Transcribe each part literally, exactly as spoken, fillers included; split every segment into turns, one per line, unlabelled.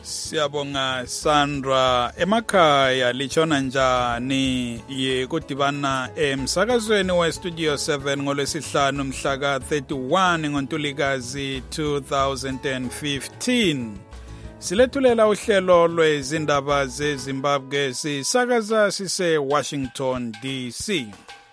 Siyabonga Sandra, emakhaya lichona njani yekudibana emsakazweni we Studio seven ngolwesihlanu mhla ka thirty-one ngoNtulikazi two thousand fifteen. Silethulela uhlelo lwezindaba zeZimbabwe sisakaza sise Washington D C.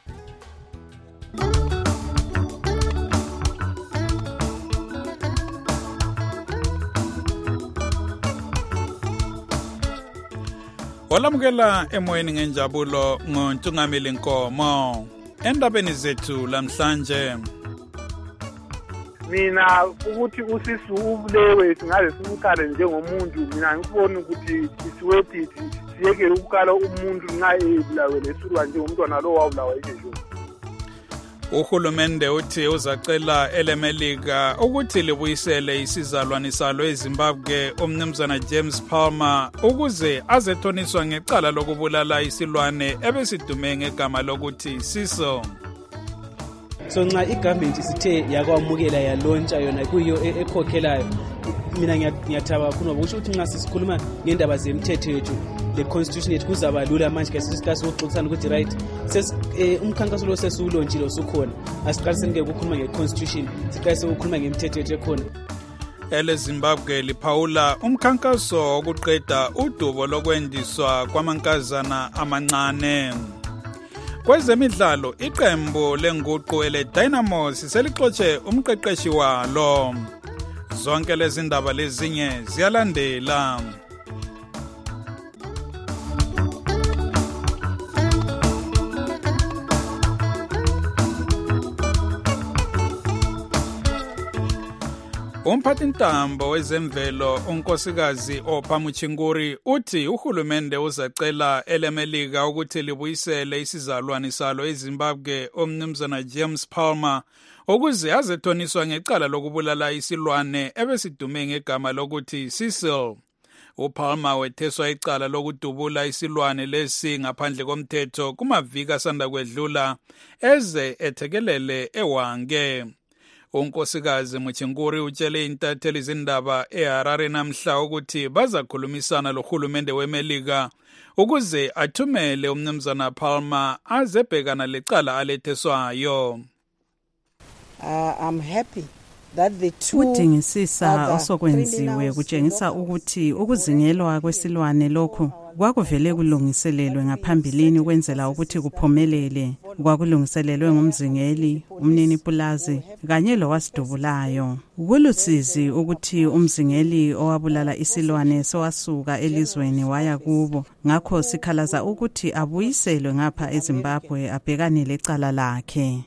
Olamukela emoyeni ngenjabulo ngoNtungamili Nkomo. Endabeni zethu lamhlanje.
Mina ukuthi usisi ubulewe singaze simukale njengomuntu, mina ngibona ukuthi isiwetithi siyeke ukukala umuntu nxa ebulawe lesuka njengomntwana lo wabulawa yinje.
Uhulumende uthi uzacela elemelika ukuthi libuyisele isizalwane salo eZimbabwe umnumzana James Palmer ukuze azetoniswa ngecala lokubulala isilwane ebesidume ngegama lokuthi Siso.
So nxa igovernment isithe yakwamukela yalontsha yona kuyo ekhokhelayo, mina ngiyathaba kakhulu ngoba ukuthi nxa sisikhuluma ngendaba zemthetho yethu le constitution yethu kuzaba lula manje ke sisikhathi sokuxoxisana ukuthi right ses umkhankaso lo sesiwulontshile usukhona, asiqalise ngeke ukukhuluma ngeconstitution, siqalise ukukhuluma ngemthetho yethu ekhona.
Ele Zimbabwe liphawula umkhankaso wokuqeda udubo lokwendiswa kwamankazana amancane. Kwezemidlalo iqembu lenguqu ele Dynamos selixoxe umqeqeshi walo. Zonke lezi ndaba lezinye ziyalandela. Umphathintambo wezemvelo unkosikazi Opamuchinguri uthi uhulumende uzacela elemelika ukuthi libuyisele isizalwane salo eZimbabwe umnumzana James Palmer ukuze azetoniswa ngecala lokubulala isilwane ebesidume ngegama lokuthi Cecil. UPalmer wetheswa icala lokudubula isilwane lesi ngaphandle komthetho kumaviki asanda kwedlula eze ethekelele eWange. Unkosikazi Muchinguri utshele intatheli izindaba eHarare namhla ukuthi bazakhulumisana lohulumende weMelika ukuze athumele umnumzana Palmer azebhekana lecala aletheswayo.
Uh, I'm happy that the two
udingisisa osokwenziwe kutshengisa ukuthi ukuzingelwa kwesilwane lokhu kwakuvele kulungiselelwe ngaphambilini ukwenzela ukuthi kuphumelele. Kwakulungiselelwe ngumzingeli, umnini pulazi kanye lowasidubulayo. Kulusizi ukuthi umzingeli owabulala isilwane sowasuka elizweni waya kubo, ngakho sikhalaza ukuthi abuyiselwe ngapha eZimbabwe abhekane lecala lakhe.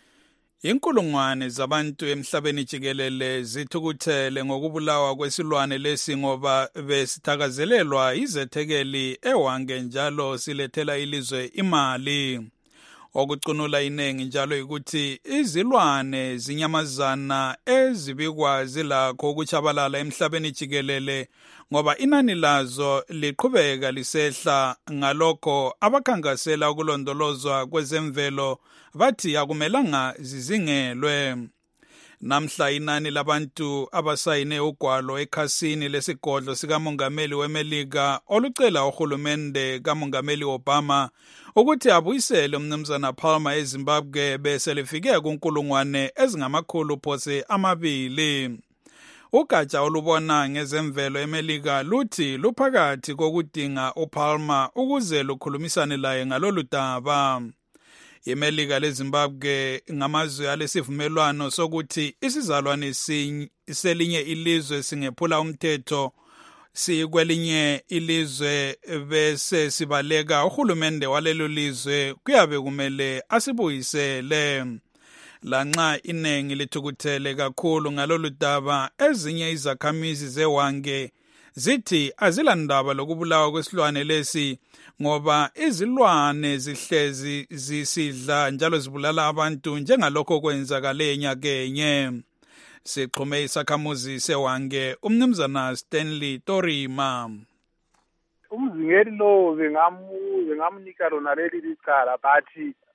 Inkulungwane zabantu emhlabeni jikelele zithukuthele ngokubulawa kwesilwane lesi ngoba besithakazelelwa izethekeli eWange njalo silethela ilizwe imali. Okucunula inengi njalo ukuthi izilwane zinyamazana ezibikwa zilakho ukuchabalala emhlabeni jikelele ngoba inani lazo liqhubeka lisehla. Ngalokho abakhangasela ukulondolozwa kwezemvelo bathi akumelanga zizingelwe. Namhla inani labantu abasayine ugwalo ekhasini lesigodlo sikamongameli weMelika olucela uhulumende kamongameli Obama ukuthi abuyisele umnumzana Palmer eZimbabwe bese lifike kunkulungwane ezingamakhulu phose amabili. Ugatsha olubona ngezemvelo eMelika luthi luphakathi kokudinga uPalmer ukuze lukhulumisane laye ngalolu daba. IMelika leZimbabwe ngamazwe alesivumelwano sokuthi isizalwane selinye ilizwe singephula umthetho sikwelinye ilizwe bese sibaleka uhulumende walelo lizwe kuyabe kumele asibuyisele. Lanxa inengi lithukuthele kakhulu ngalolu daba, ezinye izakhamizi zeWange zithi azilandaba lokubulawa kwesilwane lesi ngoba izilwane zihlezi zisidla njalo zibulala abantu njengalokho kwenzakale enyakenye. Siqhume isakhamuzi seWange umnumzana Stanley Torima.
Umzingeli lo bengamu bengamnika lona leli licala bathi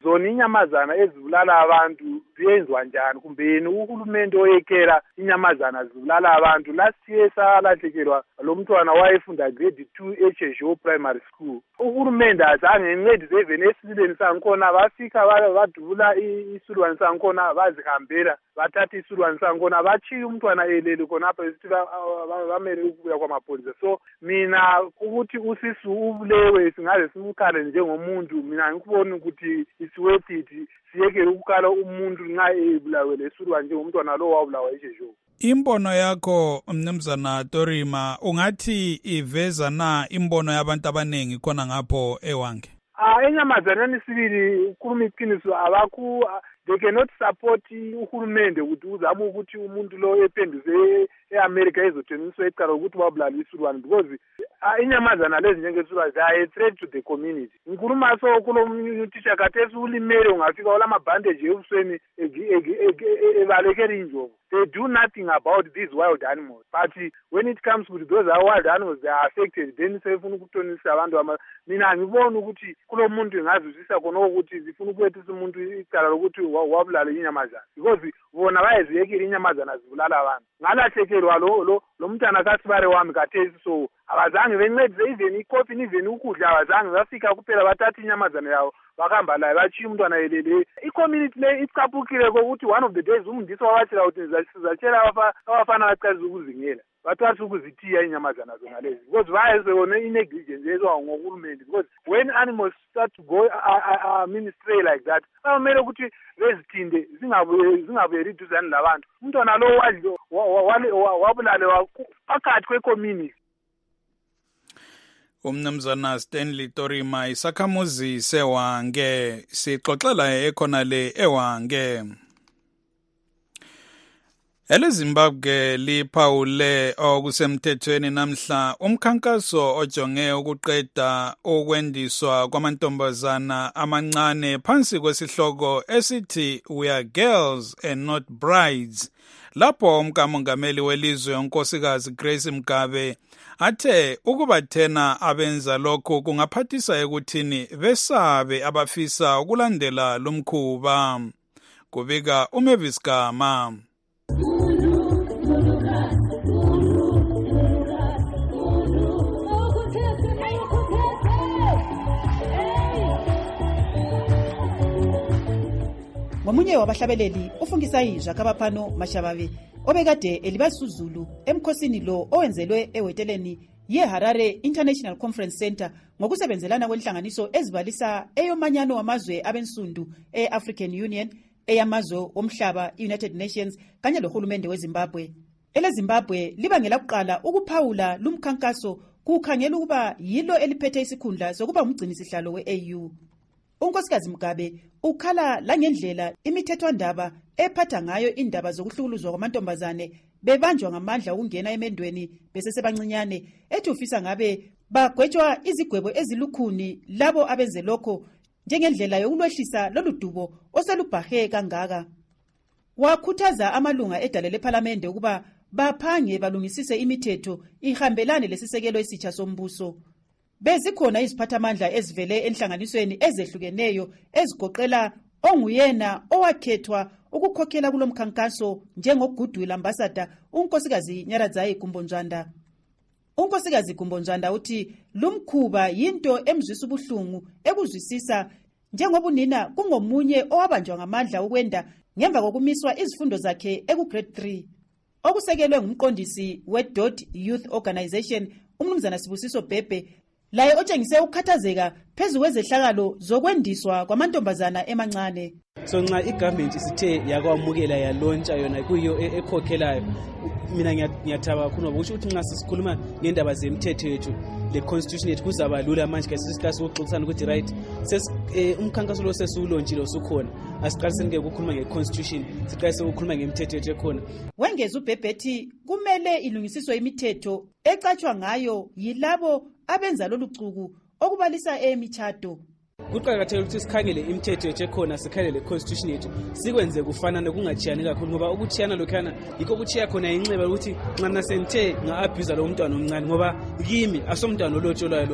zona inyamazana ezibulala abantu ziyenziwa njani, kumbeni uhulumende oyekela inyamazana zibulala abantu. Last year salahlekelwa lo mntwana wayefunda grade two eChesho Primary School. Uhulumende azange encedise even esilweni sankhona, bafika badubula isilwane sankhona bazihambela bathatha isilwane sankhona bachiya umntwana elele khonapha esithi bamele ukubuya kwamapholisa. So mina ukuthi usisi ubulewe singaze simkhale njengomuntu, mina ngikubona ukuthi isiwethi ithi siyekele ukukala umuntu nxa ebulawe lesilwane njengomntwana lo wabulawa eChesho.
Imbono yakho mnumzana Dorima ungathi iveza na imbono yabantu abanengi khona ngapho ewange?
Ah, enyamazaneni sibili ukhuluma iqiniso abaku they cannot support uhulumende ukuthi uzama ukuthi umuntu lo ephenduze eAmerica ezothengiswa icala ukuthi babulala isilwane, because inyamazana lezi njengesilwane they are a threat to the community. Ngikhuluma so kulo mthisha kathesi ulimele ungafika ola mabandage ebusweni ebalekela injovu. They do nothing about these wild animals. But when it comes to those wild animals, they are affected. Then sefuna ukutonisa abantu. Mina ngibona ukuthi kulo muntu engazuzisa khona ukuthi zifuna ukwethisa umuntu icala lokuthi wabulala inyamazana, because bona bayeziyekile inyamazana zibulala abantu. Ngalahlekelwa lo lo lo mntana kaSibare wami kathesi, so abazange bencedise even ikofi even ukudla abazange bafika kuphela bathatha inyamazana yawo bakamba la bachiya umntwana elele. I-community le icaphukile ukuthi one of the days umndisi wawatshela ukuthi sizatshela abafana baqalisa ukuzingela bathatha ukuzithiya inyamazana zona lezi, because bayezona i-negligence eziwa ngohulumende. Because when animals start to go uh, ministry like that, bamele ukuthi bezithinde zingabuye riduzane labantu. Umntwana lo wabulale phakathi kwe-community.
Umnumzana Stanley Dorima isakhamuzi sewange sixoxela ekhona le ewange. EleZimbabwe liphawule okusemthethweni namhla umkhankaso ojonge ukuqeda ukwendiswa kwamantombazana amancane phansi kwesihloko esithi We Are Girls and Not Brides, lapho umkamongameli welizwe unkosikazi Grace Mugabe athe ukubathena abenza lokho kungaphathisa ekuthini besabe abafisa ukulandela lumkhuba. Kubika uMavis Gama.
Ngomunye wabahlabeleli ufungisa izwa kabaphano Mashababe obekade elibasuzulu emkhosini lo owenzelwe eweteleni yeHarare International Conference Center ngokusebenzelana kwenhlanganiso ezibalisa eyomanyano wamazwe abensundu eAfrican Union, eyamazwe omhlaba United Nations kanye lohulumende weZimbabwe. EleZimbabwe libangela kuqala ukuphawula lumkhankaso kukhangela ukuba yilo eliphethe isikhundla sokuba umgcinisihlalo we-A U. Unkosikazi Mugabe ukhala langendlela imithethwandaba ephatha ngayo indaba zokuhlukuluzwa kwamantombazane bebanjwa ngamandla ukungena emendweni besesebancinyane, ethi ufisa ngabe bagwetshwa izigwebo ezilukhuni labo abenze lokho njengendlela yokulwehlisa lolu dubo oselubhahe kangaka. Wakhuthaza amalunga edale lePhalamende ukuba baphange balungisise imithetho ihambelane lesisekelo esitsha sombuso. Bezikhona iziphathamandla ezivele enhlanganisweni ezehlukeneyo ezigoqela onguyena owakhethwa ukukhokhela kulomkhankaso njengoGoodwill Ambassador unkosikazi Nyaradzayi Kumbonjanda. Unkosikazi Kumbonjanda uthi lumkhuba yinto emzwisa ubuhlungu ekuzwisisa njengobunina kungomunye owabanjwa ngamandla ukwenda ngemva kokumiswa izifundo zakhe eku grade three. Okusekelwe ngumqondisi we-Dot Youth Organization umnumzana Sibusiso Bhebhe, laye otshengise ukukhathazeka phezu kwezehlakalo zokwendiswa kwamantombazana emancane.
So nxa igovernment isithe yakwamukela yalontsha yona kuyo ekhokhelayo, mina ngiyathaba kakhulu ngoba kusho ukuthi nxa sisikhuluma ngendaba zemthetho yethu le constitution yethu kuzaba lula manje ke sisihlase ukuxoxisana ukuthi right ses umkhankaso lo sesulonjile usukhona, asiqaliseni ke ukukhuluma ngeconstitution, siqalise ukukhuluma ngemthetho yethu ekhona.
Wengeza uBhebhethi kumele ilungisiswe imithetho ecatshwa ngayo yilabo abenza lolu cuku okubalisa emitshato.
Kuqakathekile ukuthi sikhangele imithetho yethu ekhona, sikhangele constitution yethu, sikwenze kufanana kungachiyani kakhulu ngoba ukuchiyana lokhana yikho kuchiya khona inxeba ukuthi nxa nasenthe nga-abuse lo mntwana omncane ngoba kimi asomntwana olotsholwayo lo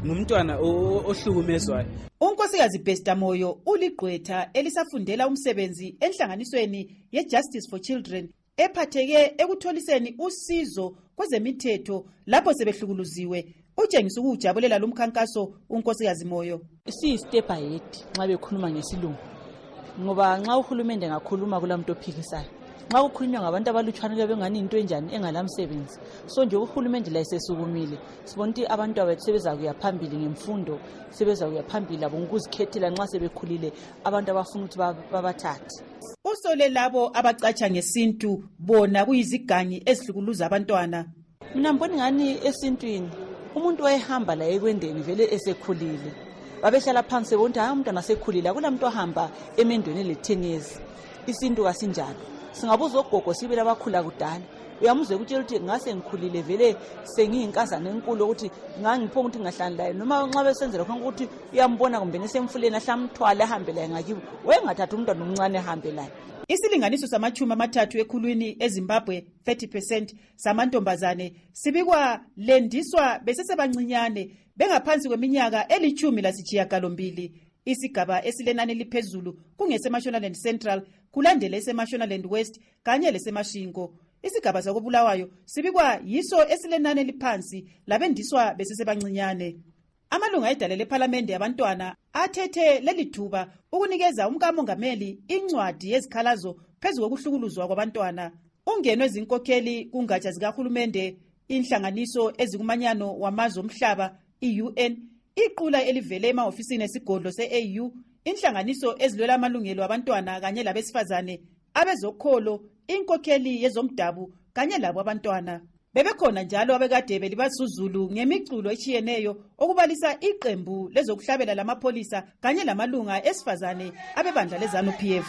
nomntwana ohlukumezwayo.
Unkosikazi Besta Moyo uligqwetha elisafundela umsebenzi enhlanganisweni ye-Justice for Children ephatheke ekutholiseni usizo kwezemithetho lapho sebehlukuluziwe. Utshengisa ukujabulela lumkhankaso unkosikazi Moyo.
Si step ahead nxa bekhuluma ngesilungu. Ngoba nxa uhulumende ngakhuluma kulamuntu ophikisayo. Nxa ukukhulunywa ngabantu abalutshwana bengani into enjani engalamsebenzi. So nje uhulumende la esesukumile. Sibona ukuthi abantu abethu sebeza kuya phambili ngemfundo, sebeza kuya phambili labo ngokuzikhethela nxa sebekhulile abantu abafuna ukuthi babathathe.
Usole labo abacatsha ngesintu bona kuyizigangi ezihlukuluza abantwana.
Mina mbona ngani esintwini umuntu wayehamba la ekwendeni vele esekhulile. Babehlala phansi bonke hayi umntwana sekhulile akulamuntu ohamba emendweni le ten years. Isintu kasinjalo. Singabuza ogogo sibele abakhula kudala. Uyamuzwe ukuthi ukuthi ngase ngikhulile vele sengiyinkazana enkulu ukuthi ngangiphonga ukuthi ngahlala laye noma nxa besenzela khona ukuthi uyambona kumbe nesemfuleni ahlamthwala ahambe laye ngakibo. Wayengathatha umntwana omncane ahambe laye.
Isilinganiso samachumi amathathu ekhulwini eZimbabwe thirty percent samantombazane sibikwa lendiswa besesebancinyane bengaphansi kweminyaka elichumi lasitshiyagalombili. Isigaba esilenani eliphezulu kungeseMashonaland Central kulandele eseMashonaland West kanye leseMashingo. Isigaba sakobulawayo sibikwa yiso esilenani eliphansi labendiswa besesebancinyane. Amalunga edale leParliament yabantwana athethe lelithuba ukunikeza umkamongameli incwadi yezikhalazo phezu kokuhlukuluzwa kwabantwana. Ungenwe izinkokheli kungatsha zikahulumende, inhlanganiso ezikumanyano wamazwe omhlaba i-U N, iqula elivele ema-ofisini esigodlo se-A U, inhlanganiso ezilwela amalungelo abantwana kanye labesifazane, abezokholo, inkokheli yezomdabu kanye labo abantwana. Bebekhona njalo abekade belibasuzulu ngemiculo etshiyeneyo okubalisa iqembu lezokuhlabela lamapholisa kanye lamalunga esifazane abebandla lezanu P F.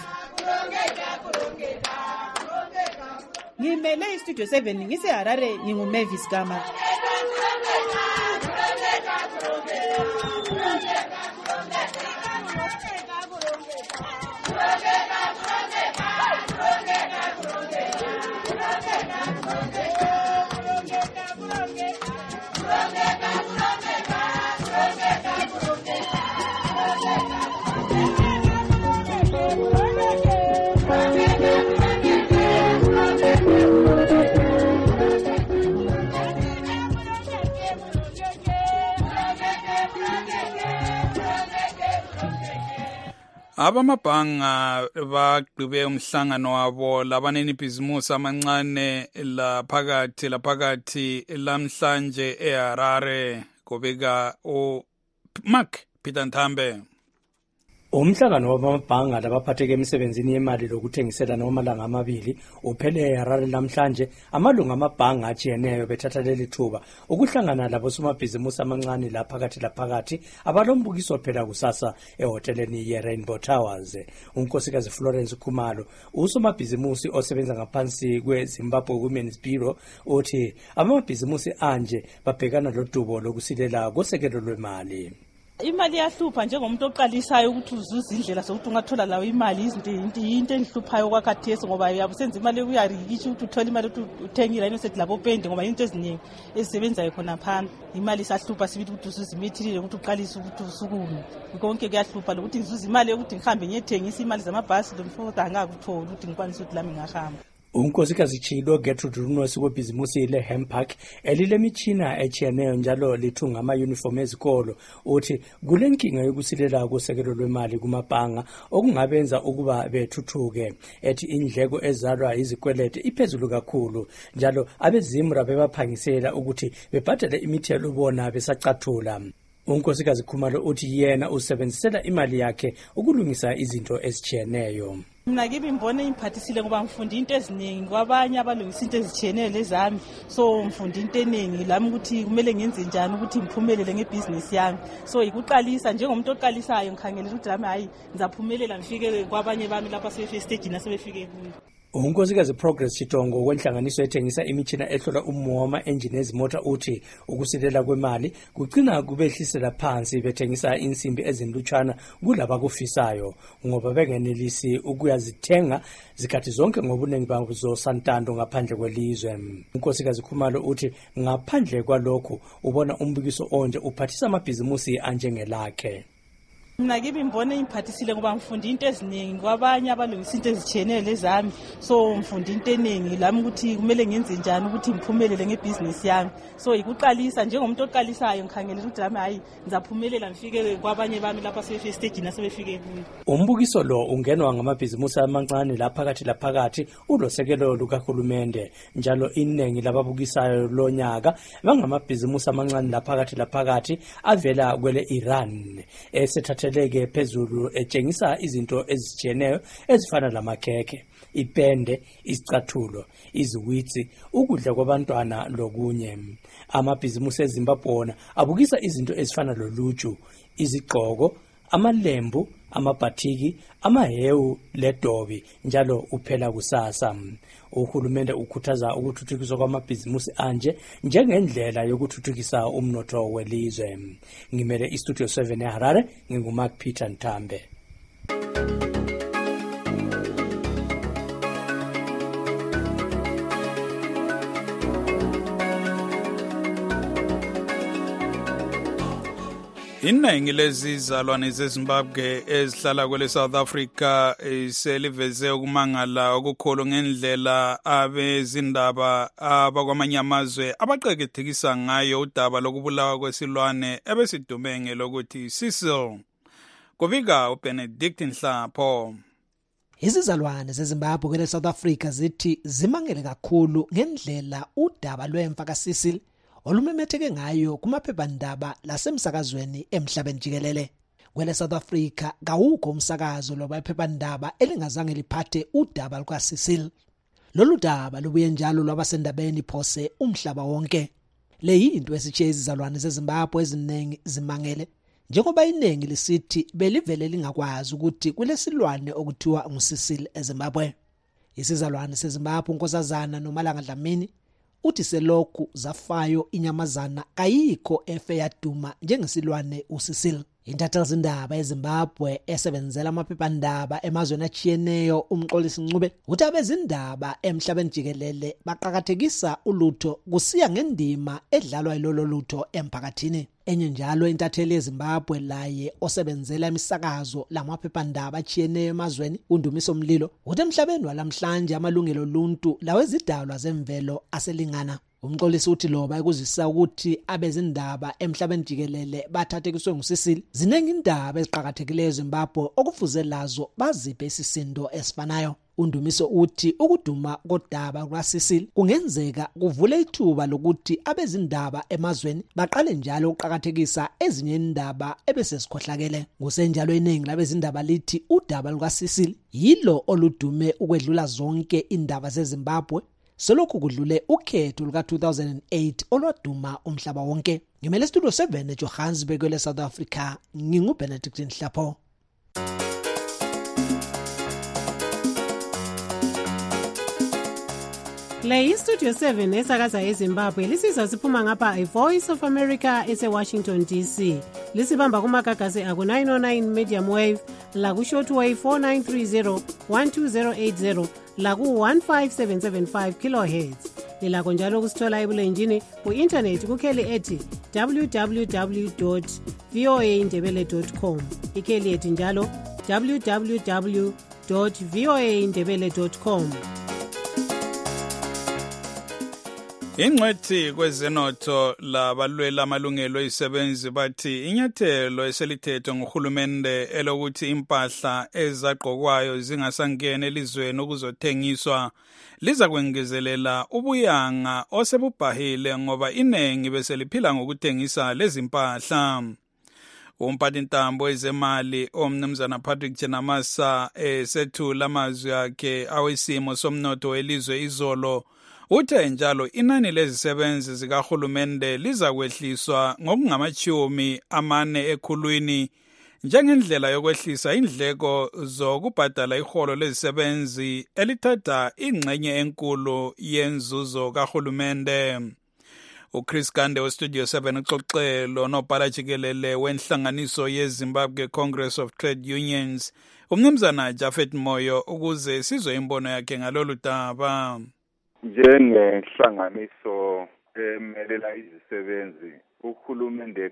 Ngimele iStudio seven ngise Harare nginguMavis Gama.
Abamabhanga bagqibe umhlangano wabo labaneni bhizimusi amancane la phakathi la phakathi lamhlanje eHarare kobeka o Mark Peter Nthambe.
Umhlangano wabamabhanga labaphatheke emsebenzini yemali lokuthengisela nomalanga amabili uphele eHarare namhlanje. Amalunga amabhanga ajiyeneyo bethatha leli thuba ukuhlangana labo somabhizimusi amancane la phakathi la phakathi abalombukiso phela kusasa ehoteleni ye-Rainbow Towers. Unkosikazi Florence Khumalo usomabhizimusi osebenza ngaphansi kwe-Zimbabwe Women's Bureau uthi amabhizimusi anje babhekana lodubo lokusilela kosekelo lwemali.
Imali yahlupha njengomuntu oqalisayo ukuthi uzuza indlela sokuthi ungathola lawo imali izinto into enhluphayo kwakhathesi ngoba yabusenza imali ukuyarikisha ukuthi uthola imali ukuthi uthengile ino sethi labo pende ngoba into eziningi ezisebenzayo khona phana. Imali isahlupha sibili ukuthi uzuza imithilile ukuthi uqalise ukuthi usukume. Konke kuyahlupha lokuthi ngizuza imali yokuthi ngihambe ngiyethengisa imali zamabhasi lomfuthi angakuthola ukuthi ngikwanise ukuthi lami ngahamba.
Unkosikazi Chilo Gertrude Runosi webhizimusi le-Hempark elilemitshina echiyeneyo njalo lithunga ama-uniform ezikolo uthi kule nkinga yokusilela kosekelo lwemali kumabhanga okungabenza ukuba bethuthuke. Ethi indleko ezalwa izikwelete iphezulu kakhulu njalo abezimra bebaphangisela ukuthi bebhadale imithelo bona besacathula. Unkosikazi Khumalo uthi yena usebenzisela imali yakhe ukulungisa izinto ezichiyeneyo.
Mina kimi mbone imphathisile ngoba ngifunda into eziningi kwabanye abalungisa into ezichiyeneyo lezami, so ngifunda into eningi lami ukuthi kumele ngenze njani ukuthi ngiphumelele ngebusiness yami. So ikuqalisa njengomuntu oqalisayo ngikhangela ukuthi lami hayi ngizaphumelela ngifike kwabanye bami lapha sebefike stage nasebefike kuyo.
Unkosikazi Progress Chitongo kwenhlanganiso ethengisa imitshina ehlola ummoya wama-enjini ezimota uthi ukusilela kwemali kugcina kubehlisela phansi bethengisa insimbi ezinlutshwana kulaba kufisayo ngoba bengenelisi ukuyazithenga zikhathi zonke ngobuningi bazo santando ngaphandle kwelizwe. Unkosikazi Khumalo uthi ngaphandle kwalokho ubona umbukiso onje uphathisa amabhizimusi anjengelakhe.
Mina kimi mbone imphathisile ngoba ngifunda into eziningi kwabanye abalungisa into ezitshiyeneyo lezami, so ngifunda into eningi lami ukuthi kumele ngenze njani ukuthi ngiphumelele ngebusiness yami. So ikuqalisa njengomuntu oqalisayo ngikhangela ukuthi lami hayi ngizaphumelela ngifike kwabanye bami lapha sefe stage nasebefike kuyo.
Umbukiso lo ungenwa ngamabhizimusi amancane laphakathi laphakathi ulosekelo lukahulumende njalo iningi lababukisayo lonyaka bangamabhizimusi amancane laphakathi laphakathi avela kwele Iran esethatha teleke phezulu etshengisa izinto ezitshiyeneyo ezifana lamakhekhe, ipende, isicathulo, iziwitsi, ukudla kwabantwana lokunye. Amabhizimusi eZimbabwe abukisa izinto ezifana loluju, izigqoko, amalembu, amabhatiki, amahewu ledobi njalo uphela kusasa. Uhulumende ukhuthaza ukuthuthukiswa kwamabhizimusi anje njengendlela yokuthuthukisa umnotho welizwe. Ngimele iStudio seven eHarare, nginguMark Peter Ntambe.
Iningi lezizalwane zeZimbabwe ezihlala kwele South Africa seliveze ukumangala okukhulu ngendlela abezindaba abakwamanye amazwe abaqeqethekisa ngayo udaba lokubulawa kwesilwane ebesidume ngelokuthi Cecil. Kubika uBenedict Nhlapho.
Izizalwane zeZimbabwe kwele South Africa zithi zimangele kakhulu ngendlela udaba lwemfa kaCecil olumemetheke ngayo kumaphephandaba lasemsakazweni emhlabeni jikelele. Kwele South Africa kawukho umsakazo lwabaphephandaba elingazange liphathe udaba lukaCecil. Lolu daba lubuye njalo lwabasendabeni phose umhlaba wonke. Le yinto esitshe izizalwane zeZimbabwe eziningi zimangele njengoba iningi lisithi belivele lingakwazi ukuthi kulesilwane okuthiwa nguCecil eZimbabwe. Isizalwane seZimbabwe uNkosazana Nomalanga Dlamini uthi selokhu zafayo inyamazana kayikho efe yaduma njengesilwane uCecil. Intathazi-ndaba eZimbabwe esebenzela amaphephandaba emazweni achiyeneyo uMxolisi Ncube uthi abezindaba emhlabeni jikelele baqhakathekisa ulutho kusiya ngendima edlalwa yilolo lutho emphakathini. Enye njalo intatheli yeZimbabwe laye osebenzela imisakazo lamaphephandaba achiyeneyo emazweni uNdumiso Mlilo uthi emhlabeni walamhlanje amalungelo oluntu lawezidalwa zemvelo aselingana. Umxolisi uthi loba ekuzisa ukuthi abezindaba emhlabeni jikelele bathathekiswe nguCecil zinengi indaba eziqhakathekileyo eZimbabwe okufuze lazo baziphe isisindo esifanayo. Undumiso uthi ukuduma kodaba kwaCecil kungenzeka kuvule ithuba lokuthi abezindaba emazweni baqale njalo ukuqhakathekisa ezinye indaba ebesesikhohlakele. Kusenjalo iningi labezindaba lithi udaba lukaCecil yilo oludume ukwedlula zonke indaba zeZimbabwe selokhu kudlule ukhetho luka two thousand eight olwaduma umhlaba wonke. Ngimele Studio seven eJohannesburg kwele South Africa, nginguBenedict Nhlapho.
Le iStudio seven esakaza eZimbabwe lisiza siphuma ngapha iVoice of America eseWashington D C. Lisibamba kumagagasi aku nine oh nine medium wave, la ku shortwave four nine three zero one two zero eight zero, la ku one five seven seven five kilohertz. Lilakho njalo kusithola ebulenjini ku-internet kukheli ethi w w w dot v o a ndebele dot com. Ikheli ethi njalo w w w dot v o a ndebele dot com.
Ingcwethi kwezenotho labalwela amalungelo ezisebenzi bathi inyathelo eselithethwe nguhulumende elokuthi impahla ezagqokwayo zingasangena elizweni ukuzothengiswa liza kwengezelela ubuyanga osebubhahile ngoba inengi beseliphila ngokuthengisa lezi mpahla. Umphathintambo ezemali omnumzana Patrick Chenamasa esethula amazwi akhe awesimo somnotho welizwe izolo uthe njalo inani lezisebenzi zikahulumende liza kwehliswa ngokungamachumi amane ekhulwini njengendlela yokwehlisa indleko zokubhadala iholo lezisebenzi elithatha ingxenye enkulu yenzuzo kahulumende. uChris Gande weStudio seven uxoxelo nobhala jikelele wenhlanganiso yeZimbabwe Congress of Trade Unions umnumzana Japhet Moyo ukuze sizwe imbono yakhe ngalolu daba.
Njengenhlanganiso emelela izisebenzi uhulumende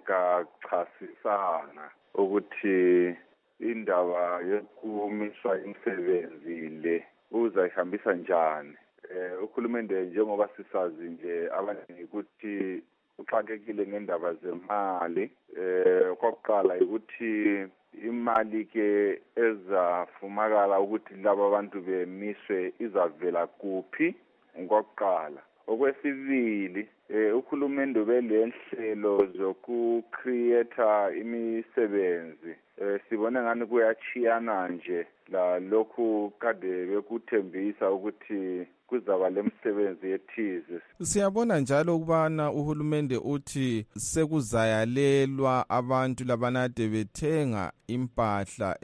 kachasisana ukuthi indaba yokumiswa imisebenzi le uzayihambisa njani. Eh uhulumende njengoba sisazi nje abaningi ukuthi uxakekile ngendaba zemali. Eh kwakuqala ukuthi imali ke ezafumakala ukuthi laba abantu bemiswe izavela kuphi ngokuqala. Okwesibili eh uhulumende belenhlelo zokucreate imisebenzi eh sibone ngani kuyachiyana nje la lokhu kade bekuthembisa ukuthi kuzaba lemsebenzi ethize.
Siyabona njalo ukubana uhulumende uthi sekuzayalelwa abantu labanade bethenga impahla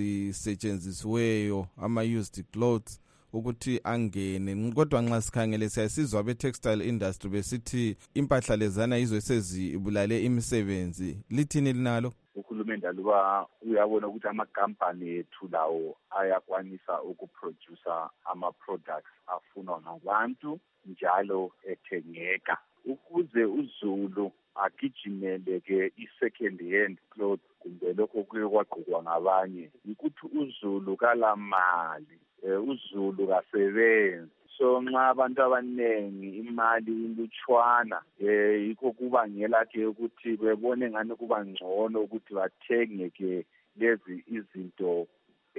ezisetshenzisiweyo ama used clothes ukuthi angene, kodwa nxa sikhangele siyasizwa be textile industry besithi impahla lezana yizo esezibulale imisebenzi. Lithini linalo?
Uhulumende aluba uyabona ukuthi amakampani ethu lawo ayakwanisa ukuproducer ama products afunwa ngabantu njalo ethengeka ukuze uZulu agijimele ke i-second hand clothes kumbe lokho kuye kwagqokwa ngabanye ukuthi uZulu kalamali uZulu kasebenzi. So nxa abantu abanengi imali ilutshwana eh yikho kubangela ke ukuthi bebone ngani kuba ngcono ukuthi bathenge ke lezi izinto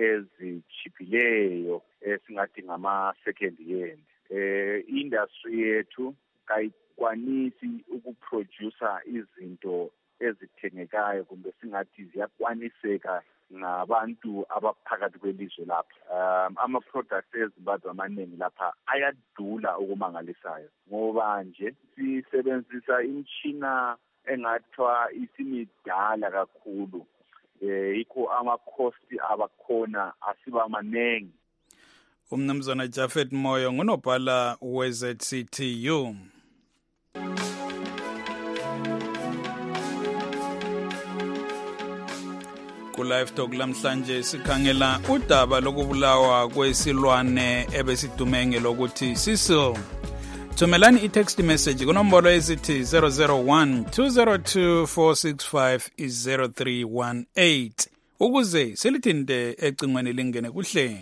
ezichiphileyo esingathi ngama second hand. Eh industry yethu kayikwanisi ukuproducer izinto ezithengekayo kumbe singathi ziyakwaniseka ngabantu abaphakathi kwelizwe lapha. Um ama products ezimbabwe amaningi lapha ayadula okumangalisayo ngoba nje sisebenzisa imchina engathwa isimidala kakhulu. Eh ikho ama cost abakhona asiba manengi.
Umnumzana Japhet Moyo ngunobhala we-Z C T U. Ku-Live Talk lamhlanje sikhangela udaba lokubulawa kwesilwane ebesidume lokuthi Cecil. Thumelani i-text message kunombolo ezithi zero zero one two zero two four six five zero three one eight ukuze silithinte ecingweni lingene kuhlelo.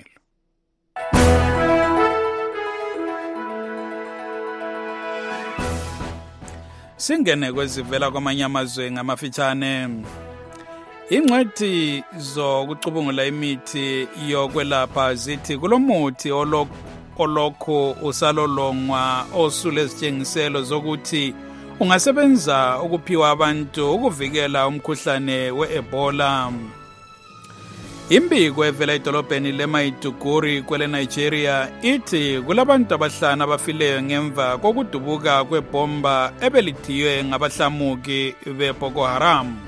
Singene kwezivela kwamanye amazwe ngamafitshane. Ingcwethi zokucubungula imithi yokwelapha zithi kulomuthi olokho usalolongwa osule izitshengiselo zokuthi ungasebenza ukuphiwa abantu ukuvikela umkhuhlane we-Ebola. Imbiko evela edolobheni leMaiduguri kwele Nigeria ithi kulabantu abahlanu abafileyo ngemva kokudubuka kwebomba ebelithiywe ngabahlamuki be-Boko Haram.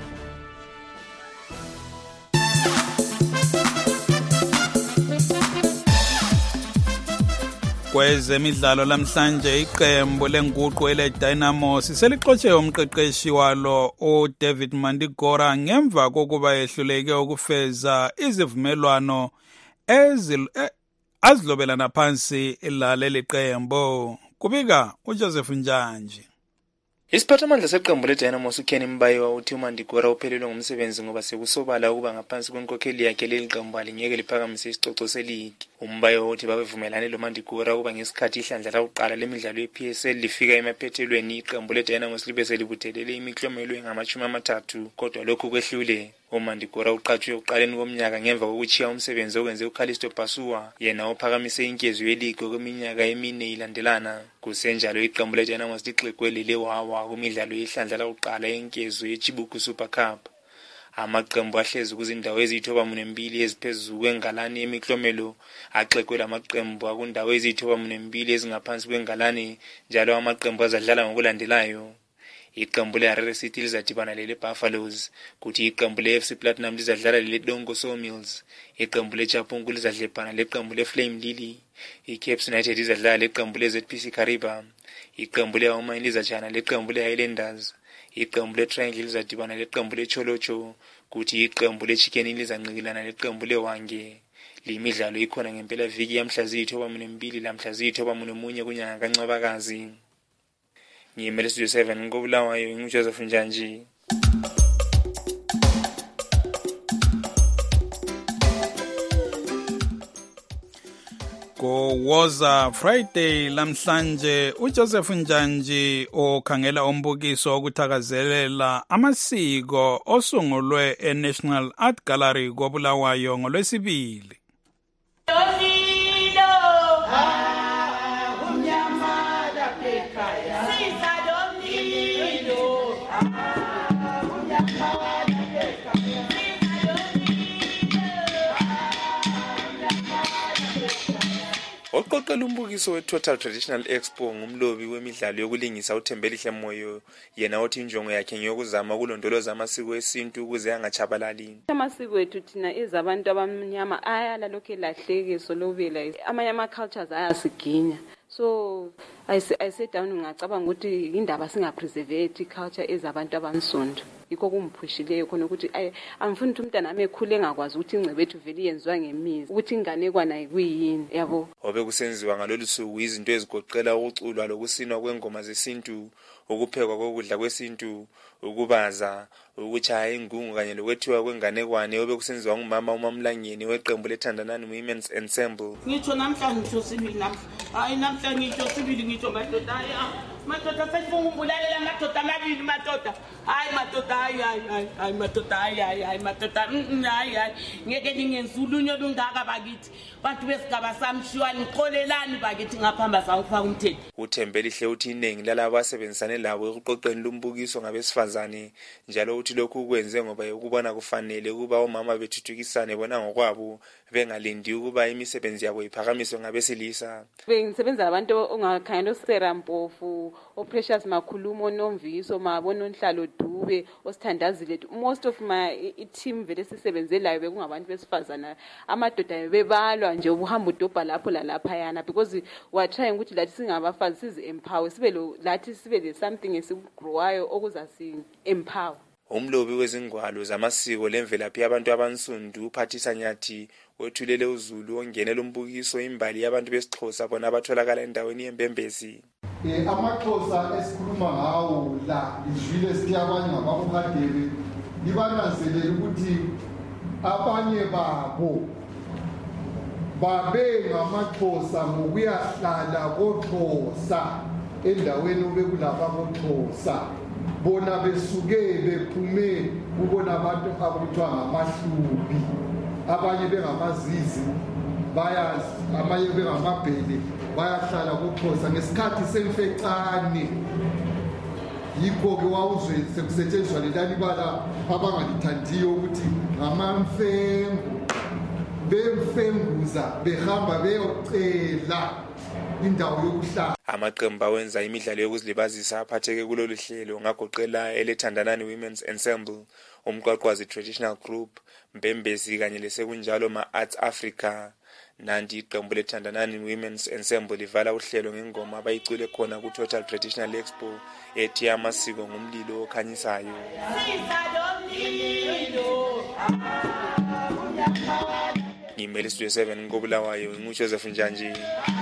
Kwezemidlalo lamhlanje iqembu lenguqu ele Dynamo selixotshe umqeqeshi walo uDavid Mandigora ngemva kokuba ehluleke ukufeza izivumelwano azilobelana phansi laleli qembu. Kubika uJoseph Njanji.
Isiphathamandla seqembu leDynamo uKenny Mbayiwa uthi uMandigora uphelelwe ngumsebenzi ngoba sekusobala ukuba ngaphansi kwenkokheli yakhe leli qembu alingeke liphakamise isicoco seligi. uMbayiwa uthi babevumelane loMandigora ukuba ngesikhathi ihlandla lokuqala lemidlalo ye-P S L lifika emaphethelweni iqembu leDynamo libe selibuthelele imiklomelo engamashumi amathathu kodwa lokhu kwehlule. uMandigora uqatshwe ukuqaleni komnyaka ngemva kokuchiya umsebenzi okwenze uCalisto Pasuwa yena ophakamise inkezo yeligi kweminyaka emine ilandelana. Kusenjalo iqembu leDynamo lixekwelele wawa kumidlalo yehlandla lokuqala yenkezo yeChibuku Super Cup. Amaqembu ahlezi kuzindawo ezithoba munembili eziphezulu kwengalani yemiklomelo axekwela amaqembu akundawo ezithoba munembili ezingaphansi kwengalani njalo amaqembu azadlala ngokulandelayo. iqembu le-Harare City lizadibana lele-Buffaloes, kuthi iqembu le-F C Platinum lizadlala lele-Dongo Sawmills, iqembu le-Chapungu lizadlebhana leqembu le-Flame Lily, i-Caps United lizadlala leqembu le-Z P C Kariba, iqembu le-Homine lizajana leqembu le-Highlanders, iqembu le-Triangle lizadibana leqembu le-Cholocho, kuthi iqembu le-Chicken lizanqikilana leqembu le-Wange. Limidlalo ikhona ngempela viki yamhla ziyithoba mune mbili lamhla ziyithoba mune munye kunyanga kaNcwabakazi. Ngiyimele Studio seven ngobulawayo ngiJoseph Njanji.
Go Woza Friday lamhlanje uJoseph Njanji okhangela umbukiso okuthakazelela amasiko osungulwe eNational Art Gallery kobulawayo ngolwesibili.
Oqoqela umbukiso we-Total Traditional Expo ngumlobi wemidlalo yokulingisa uThembelihle Moyo, yena othi injongo yakhe ngiyokuzama ukulondoloza amasiko esintu ukuze angachabalali.
Amasiko ethu thina ezabantu abamnyama ayala lokho elahlekiswa lobela amanye ama-cultures ayasiginya. So I say, I sit down ngacabanga ukuthi indaba singapreservate culture ezabantu abansundu. Yikho kumphushileyo khona ukuthi angifuni ukuthi umntana ami ekhule engakwazi ukuthi ingcebe ethu vele yenziwa ngemizi ukuthi inganekwana yikuyini yabo.
Obe kusenziwa ngalolu suku izinto ezigoqela ukuculwa lokusinwa kwengoma zesintu, ukuphekwa kokudla kwesintu, ukubaza, ukuchaya ingungu kanye lokwethiwa kwenganekwane obe kusenziwa ngumama uMamlangeni weqembu leThandanani Women's Ensemble.
Ngitsho namhlanje ngitsho sibili namhlanje. Hayi namhlanje ngitsho sibili ngitsho madoda ya. Madoda sesifunga umbulalela madoda amabili madoda. Hayi madoda hayi hayi hayi madoda hayi hayi hayi madoda hayi hayi ngeke ningenzulunyo lungaka bakithi. Bantu besigaba samshiwa niqolelani bakithi ngaphamba sawufaka umthetho.
uThembelihle uthi iningi lalabo asebenzisane labo ekuqoqeni lumbukiso ngabesifazane njalo uthi lokhu kwenze ngoba ukubona kufanele ukuba omama bethuthukisane bona ngokwabo bengalindi ukuba imisebenzi yabo iphakamiswe ngabesilisa.
Bengisebenza labantu ongakhanya oSerampofu, oPrecious Makhulumo, Nomviso, Mabona Nhlalo Dube, osithandazile. Most of my team vele sisebenzelayo bekungabantu besifazana. Amadoda bebalwa nje ubuhamba udobha lapho lalapha yana because we are trying ukuthi lathi singabafazi sizi empower sibe lo lathi sibe le something esigrowayo okuza si empower.
Umlobi wezingwalo zamasiko lemvelaphi yabantu abansundu uPhathisa Nyathi wethulele uZulu ongenela umbukiso imbali yabantu besixhosa bona abatholakala endaweni yembembezi.
Eh amaXhosa esikhuluma ngawo la izwile siyabanye ngabakukadebe libananzelela ukuthi abanye babo babe ngamaXhosa ngokuyahlala koXhosa endaweni obekulapha koXhosa bona besuke bephume ubona abantu abuthiwa ngamahlubi abanye bengamazizi baya amanye bengamabhele bayahlala koXhosa ngesikhathi semfecane. Yikho ke wawuzwe sekusetshenziswa lelani bala abangalithandiyo ukuthi ngamamfengu bemfenguza behamba beyocela indawo yokuhlala.
Amaqembu awenza imidlalo yokuzilibazisa aphatheke kulolu hlelo ngagoqela eleThandanani Women's Ensemble, umqwaqwazi Traditional Group, Mbembezi kanye lesekunjalo ma-Arts Africa. Nanti iqembu leThandanani Women's Ensemble livala uhlelo ngengoma abayicule khona ku-Total Traditional Expo ethi amasiko ngumlilo okhanyisayo. Ngimele Studio seven ngobulawayo nguJoseph Njanji.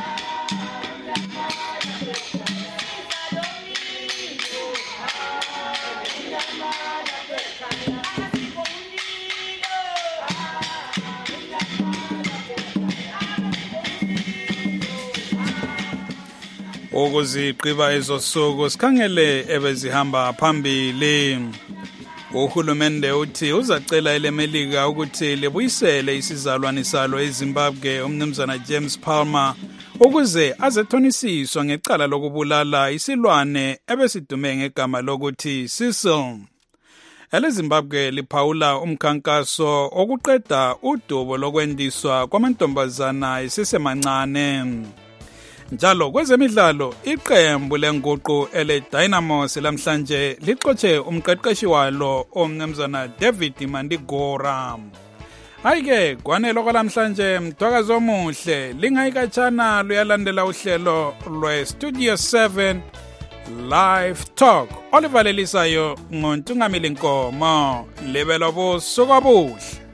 Ukuziqiba ezosuku sikhangele ebezihamba phambili. Uhulumende uthi uzacela elemelika ukuthi libuyisele isizalwane salo eZimbabwe umnumzana James Palmer ukuze azethonisiswa ngecala lokubulala isilwane ebesidume ngegama lokuthi Cecil. EleZimbabwe liphawula umkhankaso okuqeda udubo lokwendiswa kwamantombazana esesemancane. Njalo kwezemidlalo iqembu lenguqu ele Dynamos lamhlanje lixotshe umqeqeshi walo omnumzana David Mandigora. Hayike kwanelo kwalamhlanje mthwakazo omuhle lingayikatshana luyalandela uhlelo lwe Studio seven Live Talk olivalelisayo ngoNtungamili Nkomo lebelo busuku obuhle.